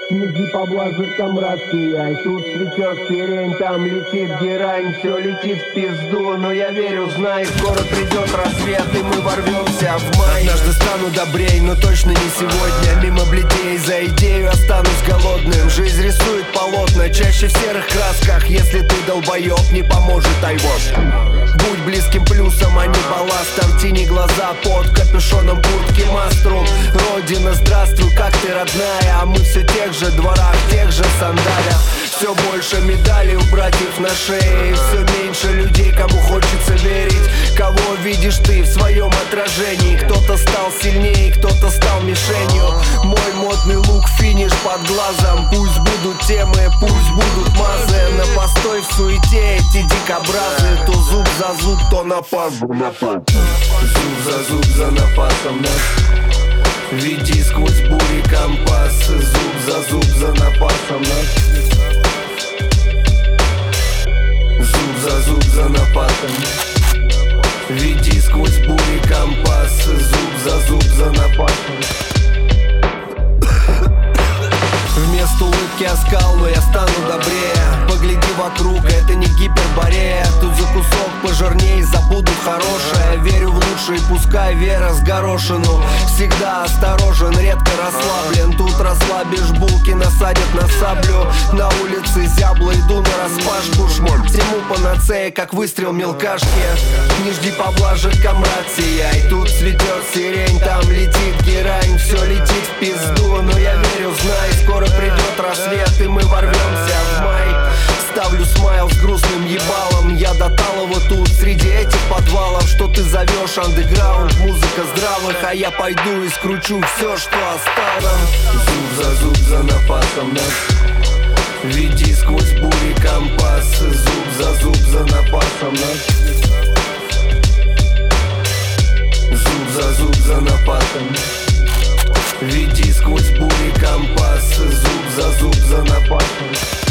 Снеги поблажек, комрад, сияй. Тут цветет сирень, там летит герань. Все летит в пизду, но я верю, знай, скоро придет рассвет, и мы ворвемся в май. Однажды стану добрей, но точно не сегодня. Мимо бледей, за идею останусь голодным. Жизнь рисует полотна, чаще в серых красках. Если ты долбоеб, не поможет айвош. Будь близким плюсом, а не балластом. Тяни глаза под капюшоном куртки Маструм. Родина, здравствуй, как ты, родная. А мы все тех же дворах, тех же сандалях. Все больше медалей у братьев на шее. Все меньше людей, кому хочется верить. Кого видишь ты в своем отражении? Кто-то стал сильнее, кто-то стал мишенью. Мой модный лук, финиш под глазом. Пусть будут темы, пусть будут мазы. На постой в суете эти дикобразы. То зуб за зуб, то напас. Зуб за зуб за напасом нас. Веди сквозь бури компас. Зуб за зуб за напасом нас. Зуб за зуб за напасом. Веди сквозь бури компас. Зуб за зуб за напасом. Вместо улыбки оскал, но я стану добрее. Погляди вокруг, это не гиперборея. Тут за кусок пожирней забуду хорошее. Верю в лучшее, пускай вера с горошину. Всегда осторожен, редко расслаблен. Тут расслабишь булки, насадят на саблю. На улице зябло, иду на распашку. Всему панацея, как выстрел мелкашки. Не жди поблажек, комрад, сияй. Тут цветет сирень, там летит герань. Все летит в пизду, но я верю, знай, скоро придет рассвет, и мы ворвемся в май. Ставлю смайл с грустным ебалом. Я до талого тут, среди этих подвалов. Что ты зовешь андеграунд, музыка здравых. А я пойду и скручу все, что оставил. Зуб за зуб за напасом нас. Веди сквозь бури компас. Зуб за зуб за напасом нас. Зуб за зуб за напасом нас. Веди сквозь бури компас. Зуб за напасом.